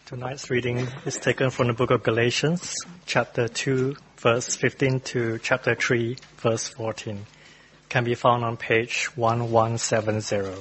Tonight's reading is taken from the book of Galatians, chapter 2, verse 15 to chapter 3, verse 14. Can be found on page 1170.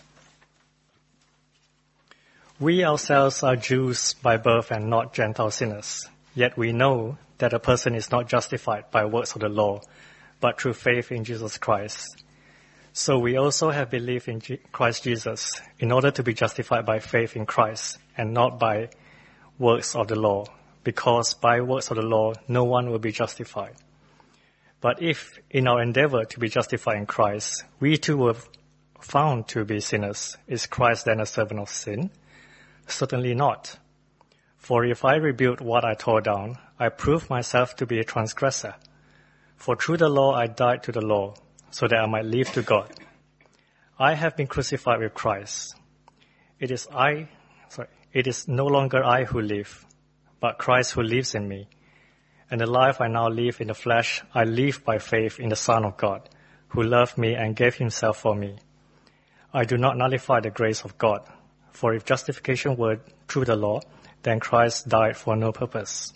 We ourselves are Jews by birth and not Gentile sinners. Yet we know that a person is not justified by works of the law, but through faith in Jesus Christ. So we also have believed in Christ Jesus in order to be justified by faith in Christ and not by works of the law, because by works of the law no one will be justified. But if in our endeavor to be justified in Christ, we too were found to be sinners, is Christ then a servant of sin? Certainly not. For if I rebuild what I tore down, I prove myself to be a transgressor. For through the law I died to the law, so that I might live to God. I have been crucified with Christ. It is no longer I who live, but Christ who lives in me. And the life I now live in the flesh, I live by faith in the Son of God, who loved me and gave himself for me. I do not nullify the grace of God, for if justification were through the law, then Christ died for no purpose.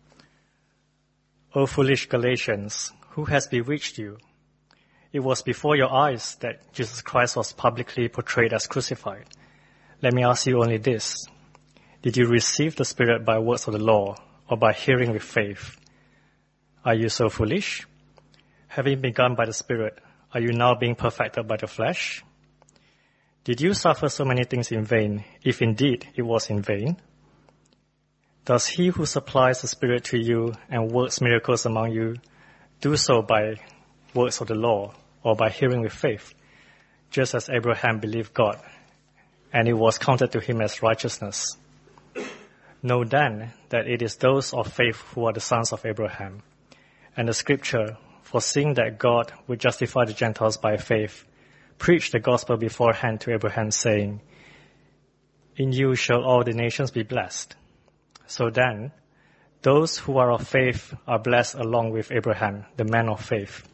O foolish Galatians, who has bewitched you? It was before your eyes that Jesus Christ was publicly portrayed as crucified. Let me ask you only this. Did you receive the Spirit by works of the law or by hearing with faith? Are you so foolish? Having begun by the Spirit, are you now being perfected by the flesh? Did you suffer so many things in vain, if indeed it was in vain? Does he who supplies the Spirit to you and works miracles among you do so by works of the law or by hearing with faith, just as Abraham believed God, and it was counted to him as righteousness? Know then that it is those of faith who are the sons of Abraham. And the scripture, foreseeing that God would justify the Gentiles by faith, preached the gospel beforehand to Abraham, saying, In you shall all the nations be blessed. So then, those who are of faith are blessed along with Abraham, the man of faith.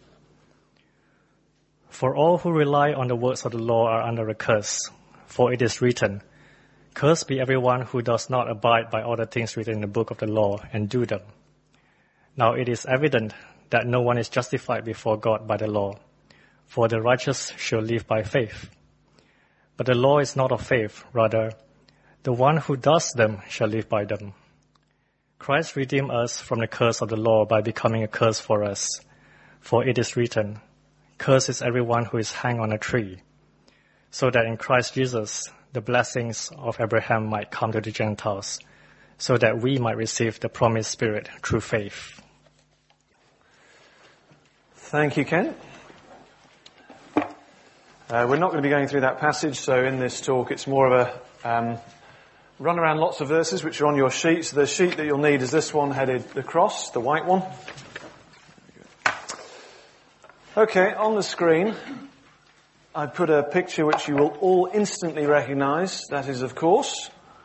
For all who rely on the works of the law are under a curse, for it is written, Cursed be everyone who does not abide by all the things written in the book of the law and do them. Now it is evident that no one is justified before God by the law, for the righteous shall live by faith. But the law is not of faith, rather, the one who does them shall live by them. Christ redeemed us from the curse of the law by becoming a curse for us, for it is written, Cursed is everyone who is hanged on a tree, so that in Christ Jesus the blessings of Abraham might come to the Gentiles, so that we might receive the promised Spirit through faith. Thank you, Ken. We're not going to be going through that passage, so in this talk it's more of a run around lots of verses which are on your sheet. So the sheet that you'll need is this one headed across, the white one. Okay, on the screen I put a picture which you will all instantly recognise. That is, of course,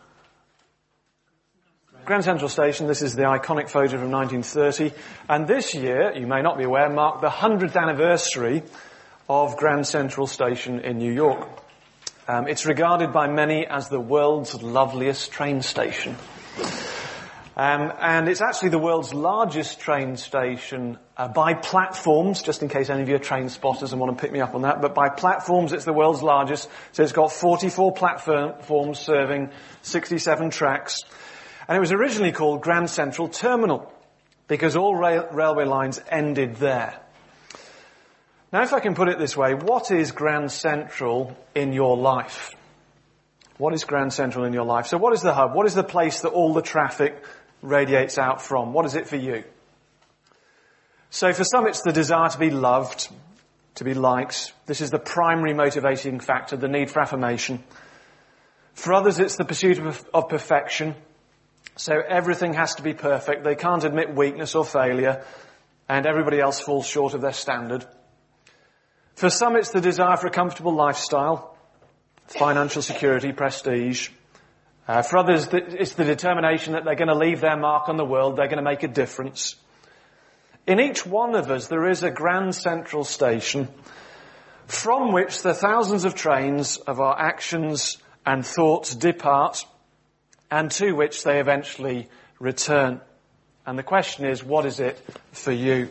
Grand Central Station. This is the iconic photo from 1930. And this year, you may not be aware, marked the 100th anniversary of Grand Central Station in New York. It's regarded by many as the world's loveliest train station. And it's actually the world's largest train station by platforms, just in case any of you are train spotters and want to pick me up on that. But by platforms, it's the world's largest. So it's got 44 platforms serving 67 tracks. And it was originally called Grand Central Terminal because all railway lines ended there. Now, if I can put it this way, what is Grand Central in your life? What is Grand Central in your life? So what is the hub? What is the place that all the traffic radiates out from? What is it for you? So for some it's the desire to be loved, to be liked. This is the primary motivating factor, the need for affirmation. For others it's the pursuit of perfection. So everything has to be perfect. They can't admit weakness or failure, and everybody else falls short of their standard. For some it's the desire for a comfortable lifestyle, financial security, prestige. For others, it's the determination that they're going to leave their mark on the world, they're going to make a difference. In each one of us, there is a Grand Central Station from which the thousands of trains of our actions and thoughts depart and to which they eventually return. And the question is, what is it for you?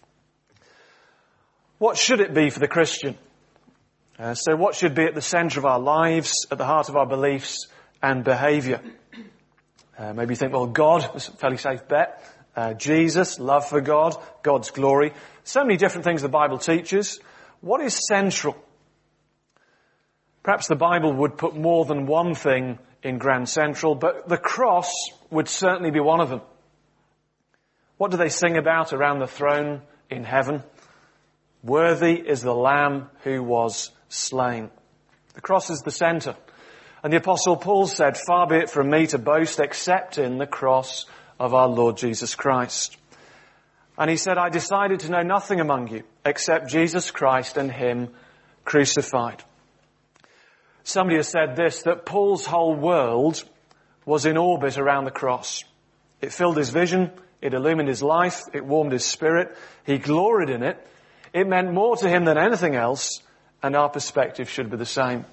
What should it be for the Christian? So what should be at the centre of our lives, at the heart of our beliefs and behaviour? Maybe you think, well, God is a fairly safe bet. Jesus, love for God, God's glory. So many different things the Bible teaches. What is central? Perhaps the Bible would put more than one thing in Grand Central, but the cross would certainly be one of them. What do they sing about around the throne in heaven? Worthy is the Lamb who was slain. The cross is the centre. And the Apostle Paul said, far be it from me to boast except in the cross of our Lord Jesus Christ. And he said, I decided to know nothing among you except Jesus Christ and Him crucified. Somebody has said this, that Paul's whole world was in orbit around the cross. It filled his vision, it illumined his life, it warmed his spirit, he gloried in it. It meant more to him than anything else, and our perspective should be the same.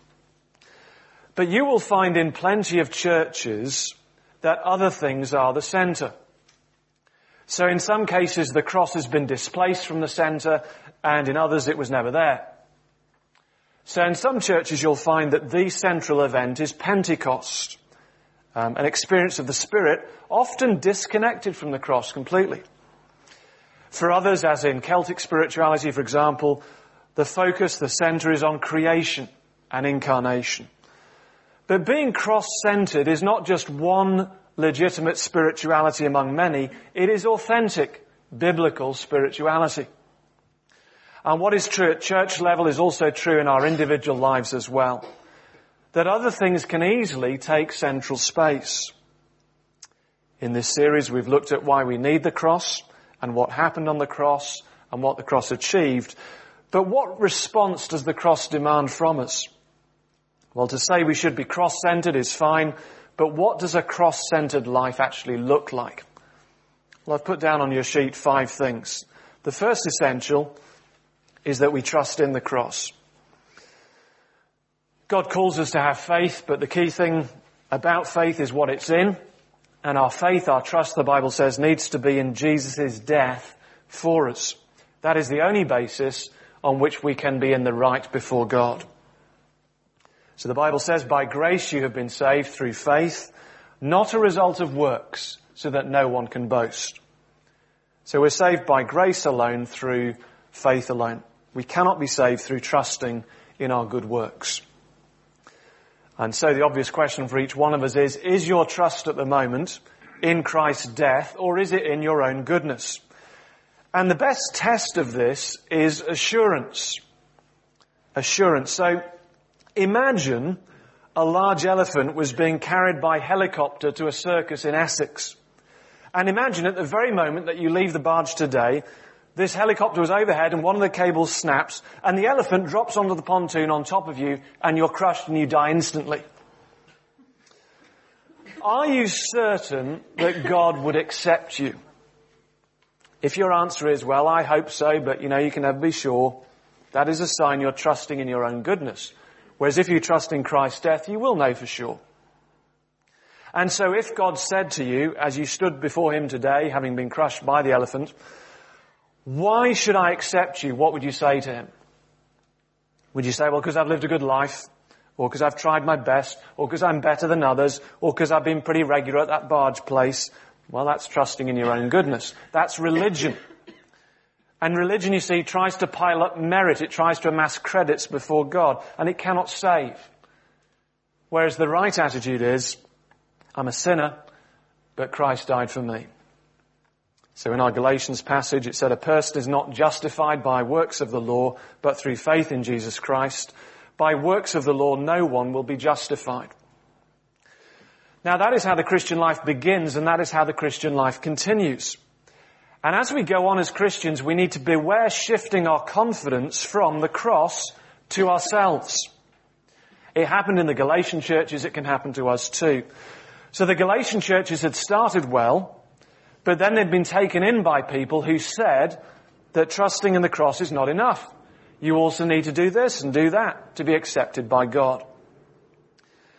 But you will find in plenty of churches that other things are the centre. So in some cases the cross has been displaced from the centre, and in others it was never there. So in some churches you'll find that the central event is Pentecost, an experience of the Spirit, often disconnected from the cross completely. For others, as in Celtic spirituality, for example, the focus, the centre is on creation and incarnation. But being cross-centred is not just one legitimate spirituality among many, it is authentic, biblical spirituality. And what is true at church level is also true in our individual lives as well. That other things can easily take central space. In this series we've looked at why we need the cross, and what happened on the cross, and what the cross achieved. But what response does the cross demand from us? Well, to say we should be cross-centred is fine, but what does a cross-centred life actually look like? Well, I've put down on your sheet 5 things. The first essential is that we trust in the cross. God calls us to have faith, but the key thing about faith is what it's in. And our faith, our trust, the Bible says, needs to be in Jesus' death for us. That is the only basis on which we can be in the right before God. So the Bible says, by grace you have been saved through faith, not a result of works, so that no one can boast. So we're saved by grace alone, through faith alone. We cannot be saved through trusting in our good works. And so the obvious question for each one of us is your trust at the moment in Christ's death, or is it in your own goodness? And the best test of this is assurance. Assurance. So imagine a large elephant was being carried by helicopter to a circus in Essex. And imagine at the very moment that you leave the barge today, this helicopter was overhead and one of the cables snaps and the elephant drops onto the pontoon on top of you and you're crushed and you die instantly. Are you certain that God would accept you? If your answer is, well, I hope so, but you can never be sure, that is a sign you're trusting in your own goodness. Whereas if you trust in Christ's death, you will know for sure. And so if God said to you, as you stood before Him today, having been crushed by the elephant, why should I accept you? What would you say to Him? Would you say, well, because I've lived a good life, or because I've tried my best, or because I'm better than others, or because I've been pretty regular at that barge place? Well, that's trusting in your own goodness. That's religion. And religion, you see, tries to pile up merit. It tries to amass credits before God, and it cannot save. Whereas the right attitude is, I'm a sinner, but Christ died for me. So in our Galatians passage, it said, a person is not justified by works of the law, but through faith in Jesus Christ. By works of the law, no one will be justified. Now that is how the Christian life begins, and that is how the Christian life continues. And as we go on as Christians, we need to beware shifting our confidence from the cross to ourselves. It happened in the Galatian churches, it can happen to us too. So the Galatian churches had started well, but then they'd been taken in by people who said that trusting in the cross is not enough. You also need to do this and do that to be accepted by God.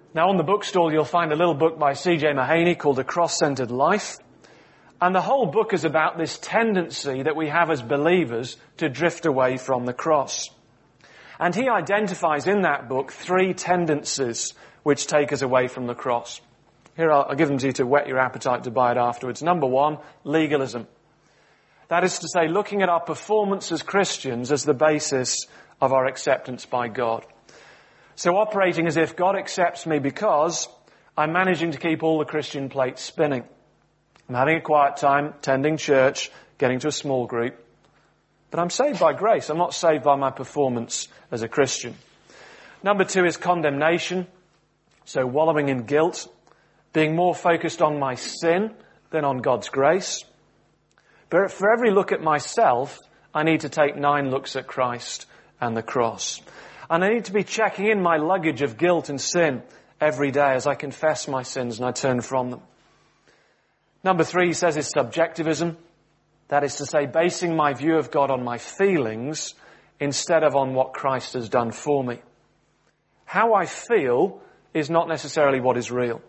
Now on the bookstall you'll find a little book by C.J. Mahaney called A Cross-Centered Life. And the whole book is about this tendency that we have as believers to drift away from the cross. And he identifies in that book 3 tendencies which take us away from the cross. Here, I'll give them to you to whet your appetite to buy it afterwards. Number 1, legalism. That is to say, looking at our performance as Christians as the basis of our acceptance by God. So operating as if God accepts me because I'm managing to keep all the Christian plates spinning. I'm having a quiet time, attending church, getting to a small group. But I'm saved by grace. I'm not saved by my performance as a Christian. Number 2 is condemnation. So wallowing in guilt, being more focused on my sin than on God's grace. But for every look at myself, I need to take 9 looks at Christ and the cross. And I need to be checking in my luggage of guilt and sin every day as I confess my sins and I turn from them. Number 3, he says, is subjectivism. That is to say, basing my view of God on my feelings instead of on what Christ has done for me. How I feel is not necessarily what is real.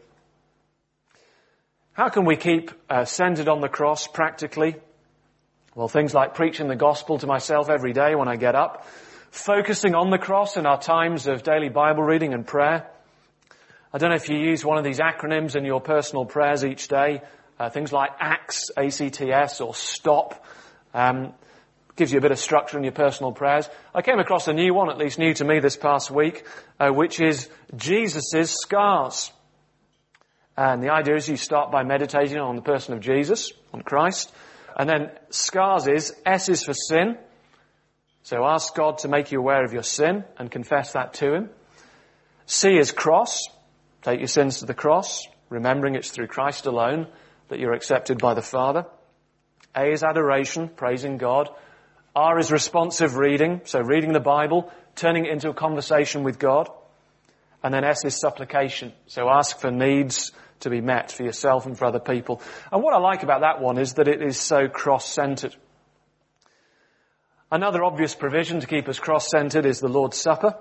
How can we keep centered on the cross practically? Well, things like preaching the gospel to myself every day when I get up, focusing on the cross in our times of daily Bible reading and prayer. I don't know if you use one of these acronyms in your personal prayers each day, things like ACTS, A-C-T-S, or STOP. Gives you a bit of structure in your personal prayers. I came across a new one, at least new to me this past week, which is Jesus' scars. And the idea is you start by meditating on the person of Jesus, on Christ. And then scars is, S is for sin. So ask God to make you aware of your sin and confess that to Him. C is cross. Take your sins to the cross, remembering it's through Christ alone that you're accepted by the Father. A is adoration, praising God. R is responsive reading, so reading the Bible, turning it into a conversation with God. And then S is supplication, so ask for needs to be met for yourself and for other people. And what I like about that one is that it is so cross-centered. Another obvious provision to keep us cross-centered is the Lord's Supper.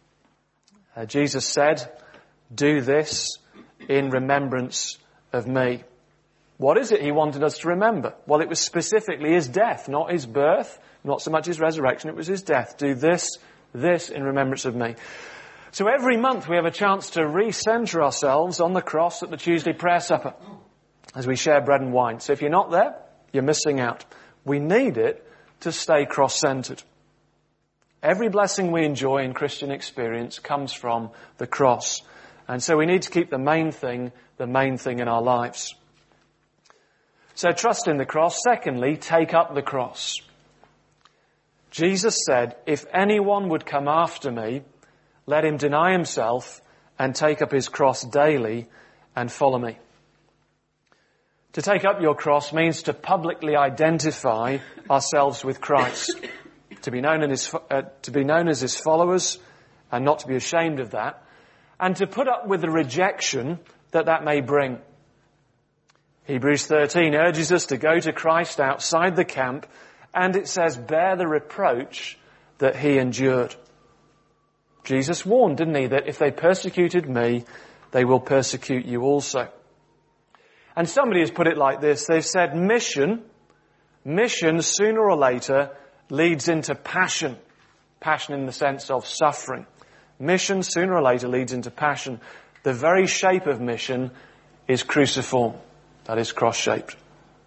Jesus said, "Do this in remembrance of me." What is it He wanted us to remember? Well, it was specifically His death, not His birth, not so much His resurrection, it was His death. Do this in remembrance of me. So every month we have a chance to recenter ourselves on the cross at the Tuesday prayer supper as we share bread and wine. So if you're not there, you're missing out. We need it to stay cross-centered. Every blessing we enjoy in Christian experience comes from the cross. And so we need to keep the main thing in our lives. So trust in the cross. Secondly, take up the cross. Jesus said, "If anyone would come after me, let him deny himself and take up his cross daily and follow me." To take up your cross means to publicly identify ourselves with Christ, to be known as His followers and not to be ashamed of that, and to put up with the rejection that may bring. Hebrews 13 urges us to go to Christ outside the camp, and it says, bear the reproach that He endured. Jesus warned, didn't He, that if they persecuted me, they will persecute you also. And somebody has put it like this. They've said mission sooner or later leads into passion. Passion in the sense of suffering. Mission sooner or later leads into passion. The very shape of mission is cruciform. That is cross-shaped.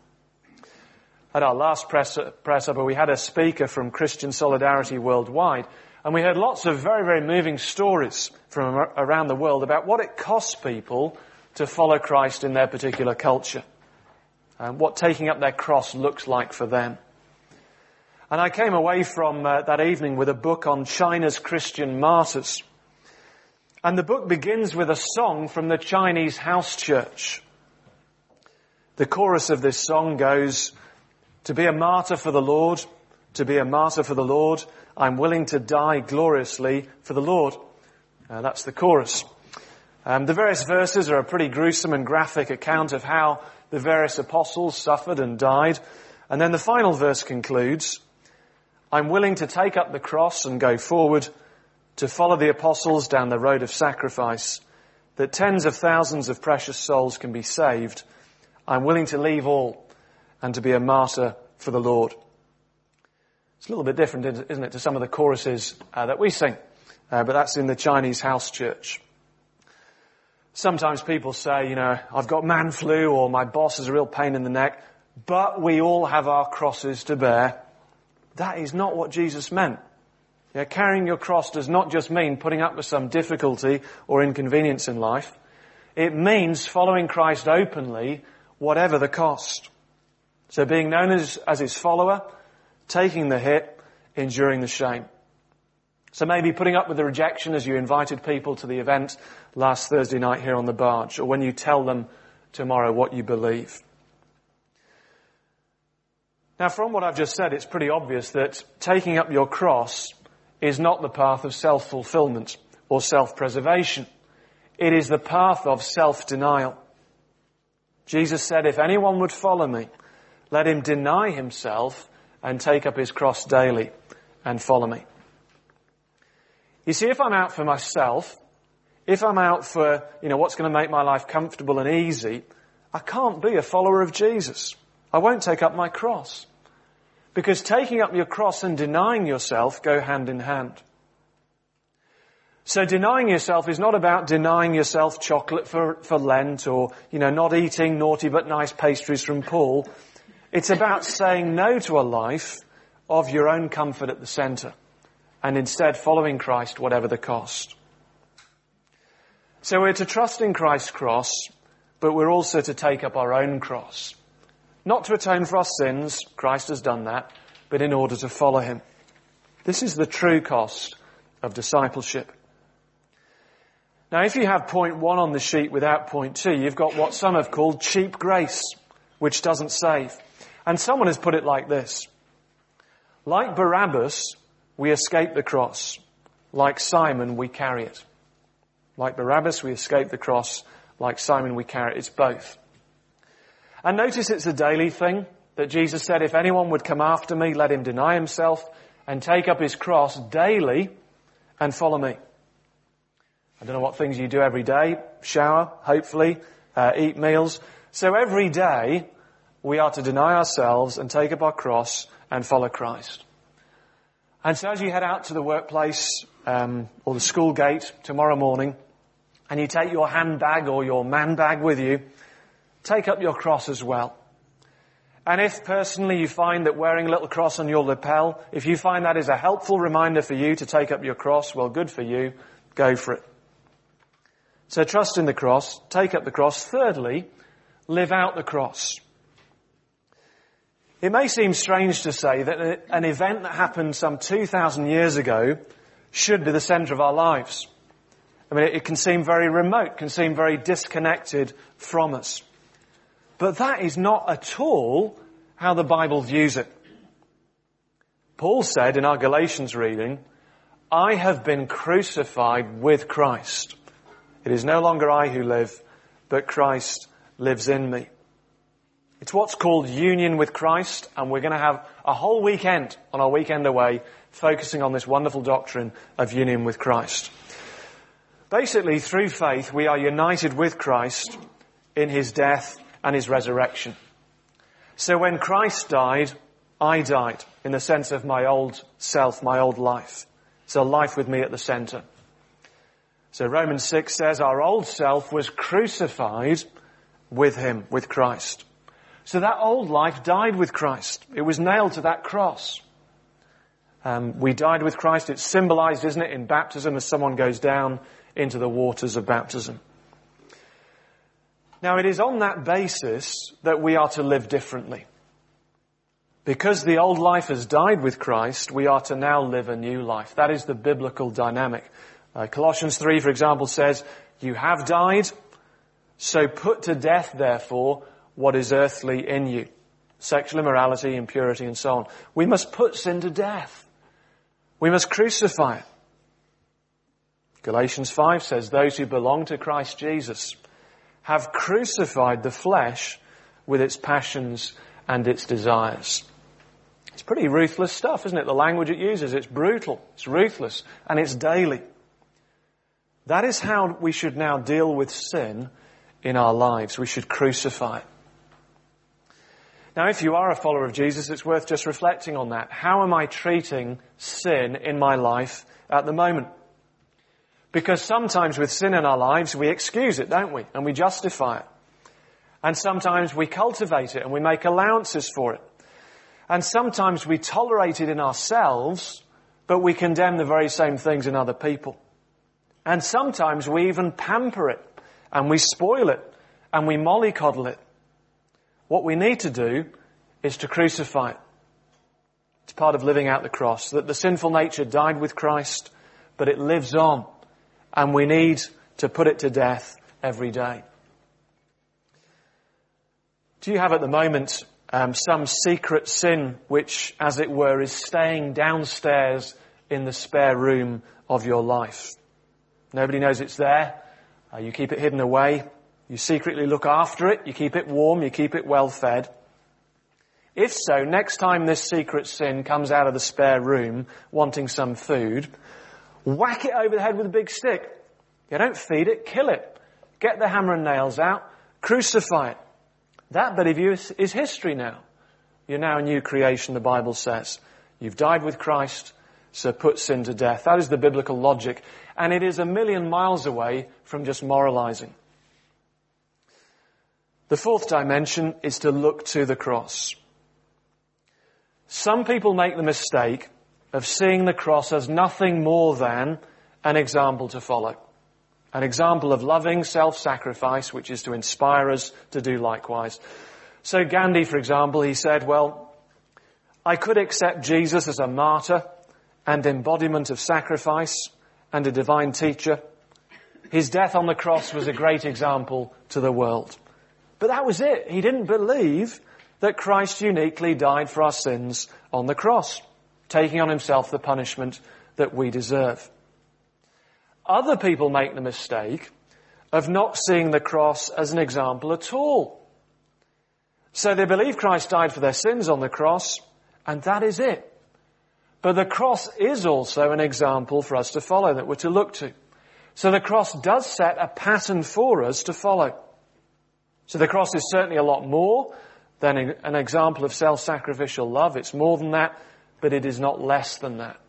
At our last prayer supper, we had a speaker from Christian Solidarity Worldwide, and we heard lots of very, very moving stories from around the world about what it costs people to follow Christ in their particular culture, and what taking up their cross looks like for them. And I came away from that evening with a book on China's Christian martyrs. And the book begins with a song from the Chinese house church. The chorus of this song goes, "To be a martyr for the Lord, to be a martyr for the Lord, I'm willing to die gloriously for the Lord." That's the chorus. The various verses are a pretty gruesome and graphic account of how the various apostles suffered and died. And then the final verse concludes, "I'm willing to take up the cross and go forward to follow the apostles down the road of sacrifice, that tens of thousands of precious souls can be saved, I'm willing to leave all and to be a martyr for the Lord. It's a little bit different, isn't it, to some of the choruses that we sing, but that's in the Chinese house church. Sometimes people say, I've got man flu or my boss is a real pain in the neck, but we all have our crosses to bear. That is not what Jesus meant. Carrying your cross does not just mean putting up with some difficulty or inconvenience in life. It means following Christ openly, whatever the cost. So being known as his follower, taking the hit, enduring the shame. So maybe putting up with the rejection as you invited people to the event last Thursday night here on the barge, or when you tell them tomorrow what you believe. Now, from what I've just said, it's pretty obvious that taking up your cross is not the path of self-fulfillment or self-preservation. It is the path of self-denial. Jesus said, if anyone would follow me, let him deny himself and take up his cross daily and follow me. You see, if I'm out for myself, if I'm out for, what's going to make my life comfortable and easy, I can't be a follower of Jesus. I won't take up my cross. Because taking up your cross and denying yourself go hand in hand. So denying yourself is not about denying yourself chocolate for Lent or, not eating naughty but nice pastries from Paul. It's about saying no to a life of your own comfort at the centre and instead following Christ whatever the cost. So we're to trust in Christ's cross, but we're also to take up our own cross. Not to atone for our sins, Christ has done that, but in order to follow him. This is the true cost of discipleship. Now, if you have point 1 on the sheet without point 2, you've got what some have called cheap grace, which doesn't save. And someone has put it like this. Like Barabbas, we escape the cross. Like Simon, we carry it. Like Barabbas, we escape the cross. Like Simon, we carry it. It's both. And notice it's a daily thing that Jesus said, if anyone would come after me, let him deny himself and take up his cross daily and follow me. I don't know what things you do every day. Shower, hopefully, eat meals. So every day we are to deny ourselves and take up our cross and follow Christ. And so as you head out to the workplace or the school gate tomorrow morning and you take your handbag or your man bag with you, take up your cross as well. And if personally you find that wearing a little cross on your lapel, if you find that is a helpful reminder for you to take up your cross, well, good for you. Go for it. So trust in the cross, take up the cross. Thirdly, live out the cross. It may seem strange to say that an event that happened some 2,000 years ago should be the centre of our lives. I mean, it can seem very remote, can seem very disconnected from us. But that is not at all how the Bible views it. Paul said in our Galatians reading, I have been crucified with Christ. It is no longer I who live, but Christ lives in me. It's what's called union with Christ, and we're going to have a whole weekend on our weekend away focusing on this wonderful doctrine of union with Christ. Basically, through faith, we are united with Christ in his death and his resurrection. So when Christ died, I died in the sense of my old self, my old life. So life with me at the centre. So Romans 6 says our old self was crucified with him, with Christ. So that old life died with Christ. It was nailed to that cross. We died with Christ. It's symbolized, isn't it, in baptism as someone goes down into the waters of baptism. Now, it is on that basis that we are to live differently. Because the old life has died with Christ, we are to now live a new life. That is the biblical dynamic. Colossians 3, for example, says, you have died, so put to death, therefore, what is earthly in you. Sexual immorality, impurity, and so on. We must put sin to death. We must crucify it. Galatians 5 says, those who belong to Christ Jesus have crucified the flesh with its passions and its desires. It's pretty ruthless stuff, isn't it? The language it uses, it's brutal, it's ruthless, and it's daily. That is how we should now deal with sin in our lives. We should crucify it. Now, if you are a follower of Jesus, it's worth just reflecting on that. How am I treating sin in my life at the moment? Because sometimes with sin in our lives, we excuse it, don't we? And we justify it. And sometimes we cultivate it and we make allowances for it. And sometimes we tolerate it in ourselves, but we condemn the very same things in other people. And sometimes we even pamper it and we spoil it and we mollycoddle it. What we need to do is to crucify it. It's part of living out the cross, that the sinful nature died with Christ, but it lives on, and we need to put it to death every day. Do you have at the moment some secret sin which, as it were, is staying downstairs in the spare room of your life? Nobody knows it's there. You keep it hidden away. You secretly look after it. You keep it warm. You keep it well fed. If so, next time this secret sin comes out of the spare room wanting some food, whack it over the head with a big stick. You don't feed it, kill it. Get the hammer and nails out. Crucify it. That bit of you is history now. You're now a new creation, the Bible says. You've died with Christ, so put sin to death. That is the biblical logic. And it is a million miles away from just moralizing. The fourth dimension is to look to the cross. Some people make the mistake of seeing the cross as nothing more than an example to follow. An example of loving self-sacrifice, which is to inspire us to do likewise. So Gandhi, for example, he said, well, I could accept Jesus as a martyr and embodiment of sacrifice and a divine teacher. His death on the cross was a great example to the world. But that was it. He didn't believe that Christ uniquely died for our sins on the cross, taking on himself the punishment that we deserve. Other people make the mistake of not seeing the cross as an example at all. So they believe Christ died for their sins on the cross, and that is it. But the cross is also an example for us to follow, that we're to look to. So the cross does set a pattern for us to follow. So the cross is certainly a lot more than an example of self-sacrificial love. It's more than that, but it is not less than that.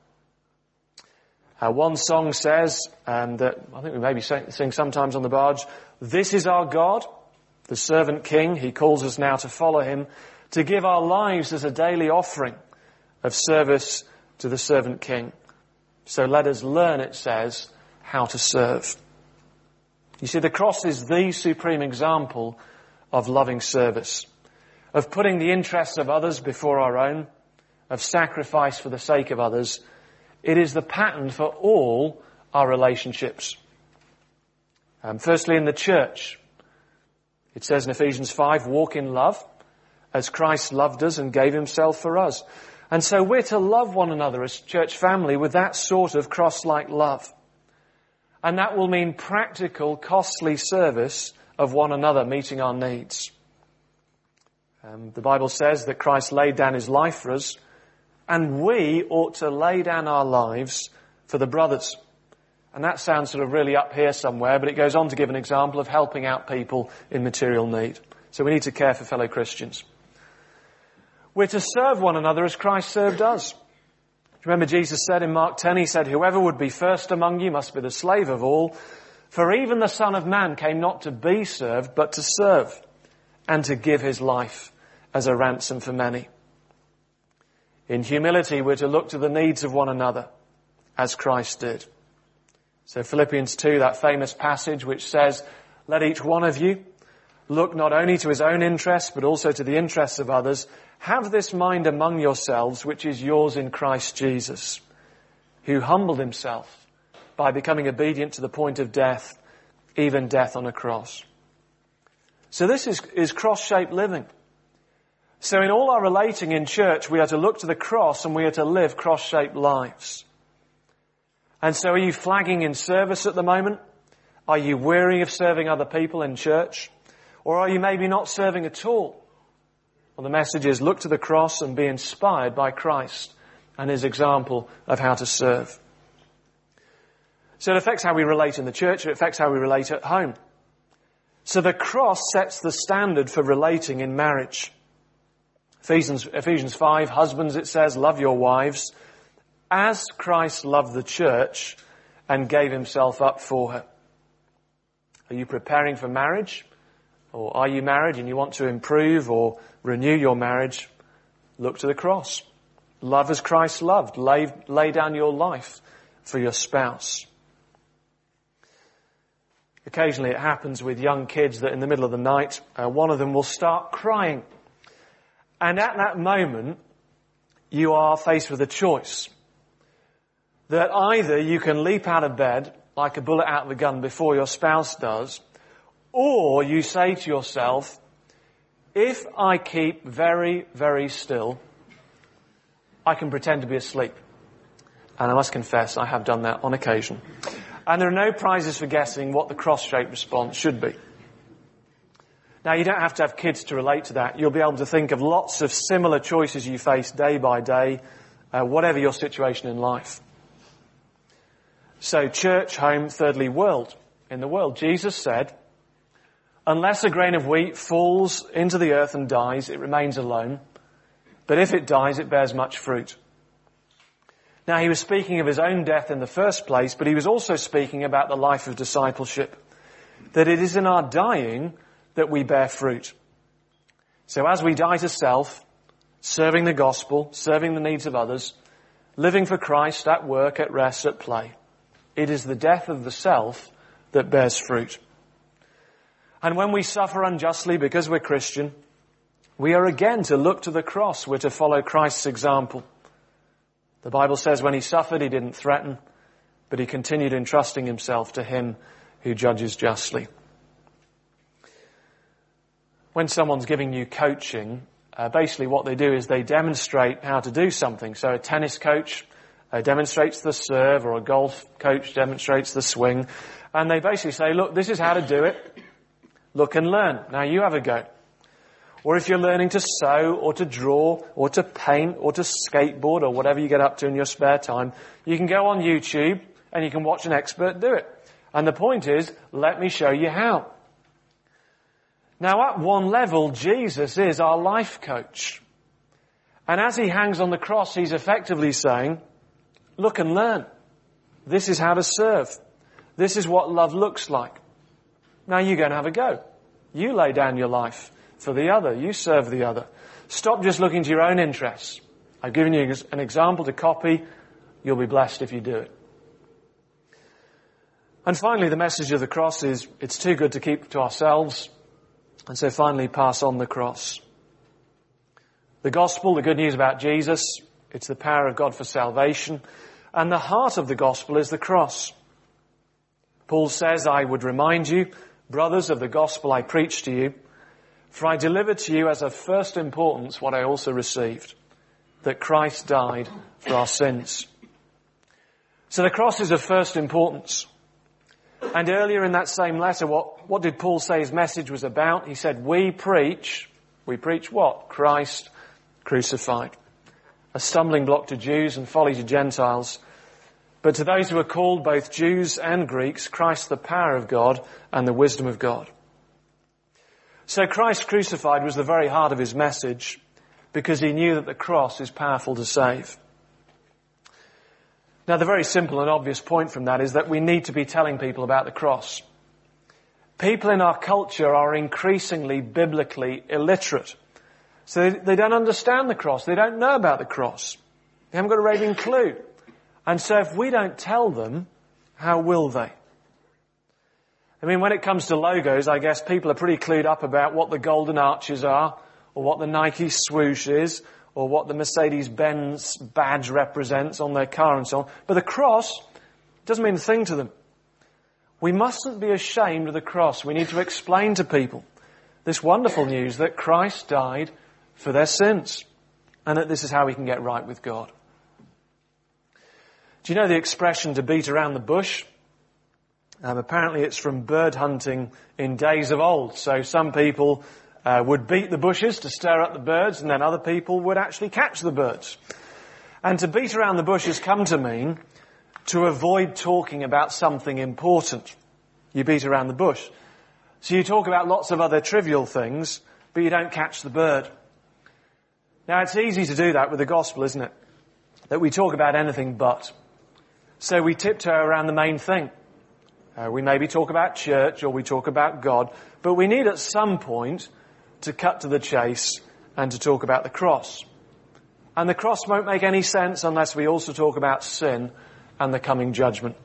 One song says, that I think we maybe sing sometimes on the barge, this is our God, the servant king. He calls us now to follow him, to give our lives as a daily offering of service to the servant king. So let us learn, it says, how to serve. You see, the cross is the supreme example of loving service, of putting the interests of others before our own, of sacrifice for the sake of others. It is the pattern for all our relationships. Firstly, in the church, it says in Ephesians 5, walk in love as Christ loved us and gave himself for us. And so we're to love one another as church family with that sort of cross-like love. And that will mean practical, costly service of one another, meeting our needs. The Bible says that Christ laid down his life for us, and we ought to lay down our lives for the brothers. And that sounds sort of really up here somewhere, but it goes on to give an example of helping out people in material need. So we need to care for fellow Christians. We're to serve one another as Christ served us. Remember, Jesus said in Mark 10, he said, whoever would be first among you must be the slave of all. For even the Son of Man came not to be served, but to serve, and to give his life as a ransom for many. In humility, we're to look to the needs of one another, as Christ did. So Philippians 2, that famous passage which says, let each one of you look not only to his own interests, but also to the interests of others. Have this mind among yourselves, which is yours in Christ Jesus, who humbled himself by becoming obedient to the point of death, even death on a cross. So this is cross-shaped living. So in all our relating in church, we are to look to the cross and we are to live cross-shaped lives. And so are you flagging in service at the moment? Are you weary of serving other people in church? Or are you maybe not serving at all? Well, the message is look to the cross and be inspired by Christ and his example of how to serve. So it affects how we relate in the church, it affects how we relate at home. So the cross sets the standard for relating in marriage. Ephesians 5, husbands, it says, love your wives as Christ loved the church and gave himself up for her. Are you preparing for marriage? Or are you married and you want to improve or renew your marriage? Look to the cross. Love as Christ loved. Lay down your life for your spouse. Occasionally it happens with young kids that in the middle of the night, one of them will start crying. And at that moment, you are faced with a choice. That either you can leap out of bed like a bullet out of the gun before your spouse does, or you say to yourself, if I keep very, very still, I can pretend to be asleep. And I must confess, I have done that on occasion. And there are no prizes for guessing what the cross-shaped response should be. Now, you don't have to have kids to relate to that. You'll be able to think of lots of similar choices you face day by day, whatever your situation in life. So, church, home, thirdly, world. In the world, Jesus said, unless a grain of wheat falls into the earth and dies, it remains alone. But if it dies, it bears much fruit. Now, he was speaking of his own death in the first place, but he was also speaking about the life of discipleship. That it is in our dying that we bear fruit. So as we die to self, serving the gospel, serving the needs of others, living for Christ at work, at rest, at play, it is the death of the self that bears fruit. And when we suffer unjustly because we're Christian, we are again to look to the cross. We're to follow Christ's example. The Bible says when he suffered, he didn't threaten, but he continued entrusting himself to him who judges justly. When someone's giving you coaching, basically what they do is they demonstrate how to do something. So a tennis coach demonstrates the serve, or a golf coach demonstrates the swing. And they basically say, look, this is how to do it. Look and learn. Now you have a go. Or if you're learning to sew, or to draw, or to paint, or to skateboard, or whatever you get up to in your spare time, you can go on YouTube and you can watch an expert do it. And the point is, let me show you how. Now, at one level, Jesus is our life coach. And as he hangs on the cross, he's effectively saying, look and learn. This is how to serve. This is what love looks like. Now you go and have a go. You lay down your life for the other. You serve the other. Stop just looking to your own interests. I've given you an example to copy. You'll be blessed if you do it. And finally, the message of the cross is, it's too good to keep to ourselves. And so finally, pass on the cross. The gospel, the good news about Jesus, it's the power of God for salvation. And the heart of the gospel is the cross. Paul says, I would remind you, brothers, of the gospel I preached to you, for I delivered to you as of first importance what I also received, that Christ died for our sins. So the cross is of first importance. And earlier in that same letter, what did Paul say his message was about? He said, we preach what? Christ crucified. A stumbling block to Jews and folly to Gentiles. But to those who are called, both Jews and Greeks, Christ the power of God and the wisdom of God. So Christ crucified was the very heart of his message, because he knew that the cross is powerful to save. Now, the very simple and obvious point from that is that we need to be telling people about the cross. People in our culture are increasingly biblically illiterate. So they don't understand the cross. They don't know about the cross. They haven't got a raving clue. And so if we don't tell them, how will they? I mean, when it comes to logos, I guess people are pretty clued up about what the golden arches are, or what the Nike swoosh is, or what the Mercedes-Benz badge represents on their car and so on. But the cross doesn't mean a thing to them. We mustn't be ashamed of the cross. We need to explain to people this wonderful news that Christ died for their sins, and that this is how we can get right with God. Do you know the expression to beat around the bush? Apparently it's from bird hunting in days of old. So some people would beat the bushes to stir up the birds, and then other people would actually catch the birds. And to beat around the bush has come to mean to avoid talking about something important. You beat around the bush. So you talk about lots of other trivial things, but you don't catch the bird. Now, it's easy to do that with the gospel, isn't it? That we talk about anything but. So we tiptoe around the main thing. We maybe talk about church or we talk about God, but we need at some point to cut to the chase and to talk about the cross. And the cross won't make any sense unless we also talk about sin and the coming judgment.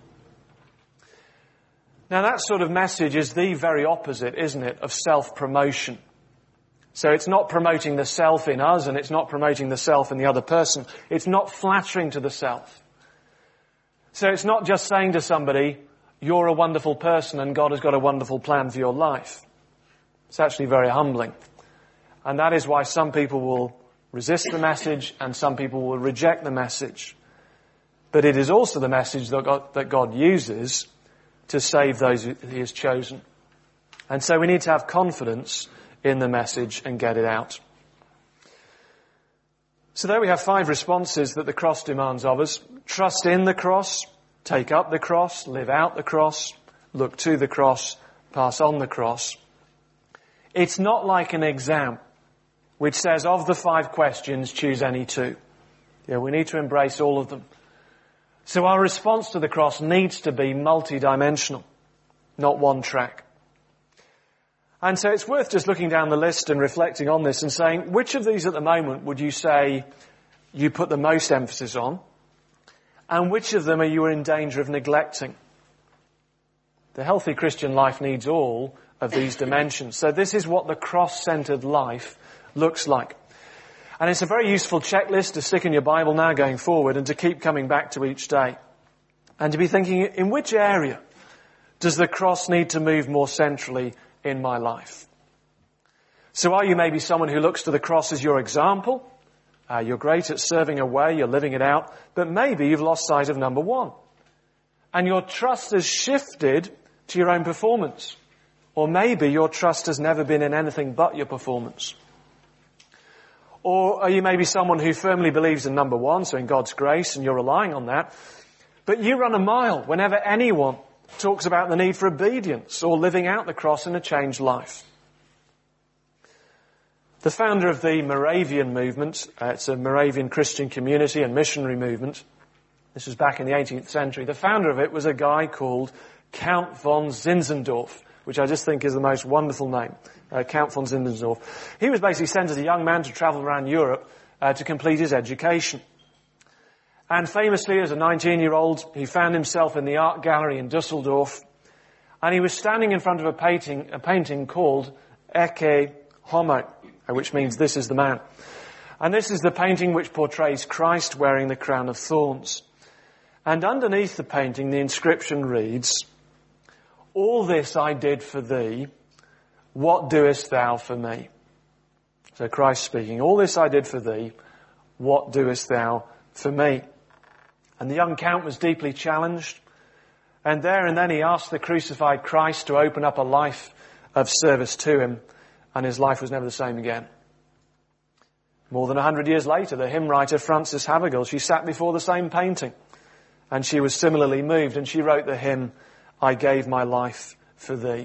Now that sort of message is the very opposite, isn't it, of self-promotion. So it's not promoting the self in us and it's not promoting the self in the other person. It's not flattering to the self. So it's not just saying to somebody, you're a wonderful person and God has got a wonderful plan for your life. It's actually very humbling. And that is why some people will resist the message and some people will reject the message. But it is also the message that God uses to save those He has chosen. And so we need to have confidence in the message and get it out. So there we have 5 responses that the cross demands of us. Trust in the cross, take up the cross, live out the cross, look to the cross, pass on the cross. It's not like an exam which says of the 5 questions, choose any 2. Yeah, we need to embrace all of them. So our response to the cross needs to be multidimensional, not one track. And so it's worth just looking down the list and reflecting on this and saying, which of these at the moment would you say you put the most emphasis on? And which of them are you in danger of neglecting? The healthy Christian life needs all of these dimensions. So this is what the cross-centered life looks like. And it's a very useful checklist to stick in your Bible now going forward and to keep coming back to each day. And to be thinking, in which area does the cross need to move more centrally in my life? So are you maybe someone who looks to the cross as your example? You're great at serving away, you're living it out, but maybe you've lost sight of number 1. And your trust has shifted to your own performance. Or maybe your trust has never been in anything but your performance. Or are you maybe someone who firmly believes in number 1, so in God's grace, and you're relying on that, but you run a mile whenever anyone talks about the need for obedience or living out the cross in a changed life. The founder of the Moravian movement, it's a Moravian Christian community and missionary movement. This was back in the 18th century. The founder of it was a guy called Count von Zinzendorf, which I just think is the most wonderful name, Count von Zinzendorf. He was basically sent as a young man to travel around Europe to complete his education. And famously, as a 19-year-old, he found himself in the art gallery in Dusseldorf, and he was standing in front of a painting called Ecce Homo, which means this is the man. And this is the painting which portrays Christ wearing the crown of thorns. And underneath the painting, the inscription reads, "All this I did for thee, what doest thou for me?" So Christ speaking, "All this I did for thee, what doest thou for me?" And the young count was deeply challenged. And there and then he asked the crucified Christ to open up a life of service to him. And his life was never the same again. More than 100 years later, the hymn writer Frances Havergal, she sat before the same painting. And she was similarly moved. And she wrote the hymn, "I gave my life for thee."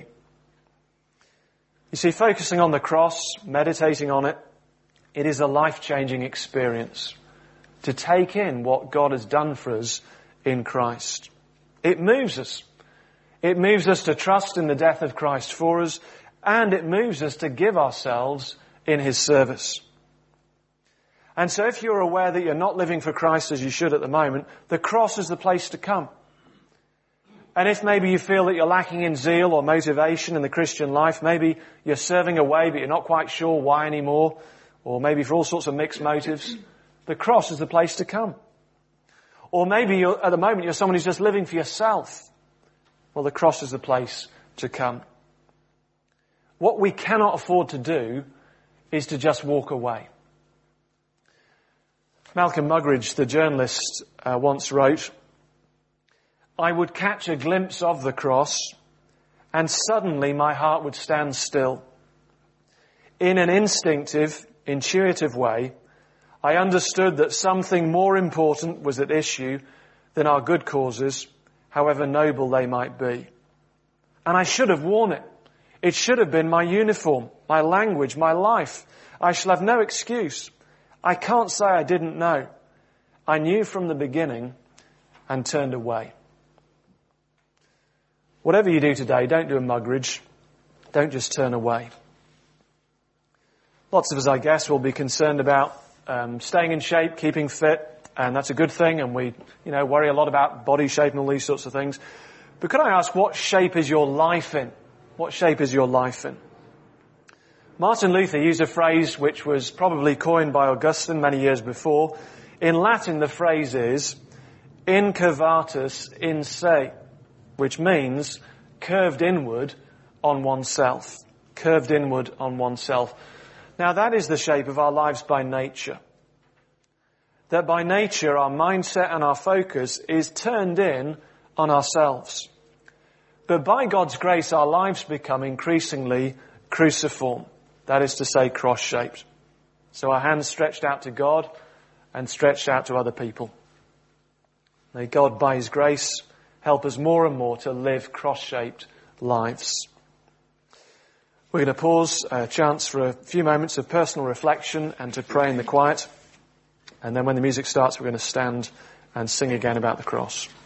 You see, focusing on the cross, meditating on it, it is a life-changing experience to take in what God has done for us in Christ. It moves us. It moves us to trust in the death of Christ for us, and it moves us to give ourselves in His service. And so if you're aware that you're not living for Christ as you should at the moment, the cross is the place to come. And if maybe you feel that you're lacking in zeal or motivation in the Christian life, maybe you're serving away but you're not quite sure why anymore, or maybe for all sorts of mixed motives, the cross is the place to come. Or maybe at the moment you're someone who's just living for yourself. Well, the cross is the place to come. What we cannot afford to do is to just walk away. Malcolm Muggeridge, the journalist, once wrote, "I would catch a glimpse of the cross and suddenly my heart would stand still. In an instinctive, intuitive way, I understood that something more important was at issue than our good causes, however noble they might be. And I should have worn it. It should have been my uniform, my language, my life. I shall have no excuse. I can't say I didn't know. I knew from the beginning and turned away. Whatever you do today, don't do a muggeridge. Don't just turn away. Lots of us, I guess, will be concerned about staying in shape, keeping fit, and that's a good thing, and we, worry a lot about body shape and all these sorts of things. But could I ask, what shape is your life in? What shape is your life in? Martin Luther used a phrase which was probably coined by Augustine many years before. In Latin, the phrase is, incurvatus in se, which means curved inward on oneself. Curved inward on oneself. Now that is the shape of our lives by nature. That by nature our mindset and our focus is turned in on ourselves. But by God's grace our lives become increasingly cruciform. That is to say, cross-shaped. So our hands stretched out to God and stretched out to other people. May God, by His grace, help us more and more to live cross-shaped lives. We're going to pause, a chance for a few moments of personal reflection and to pray in the quiet. And then when the music starts, we're going to stand and sing again about the cross.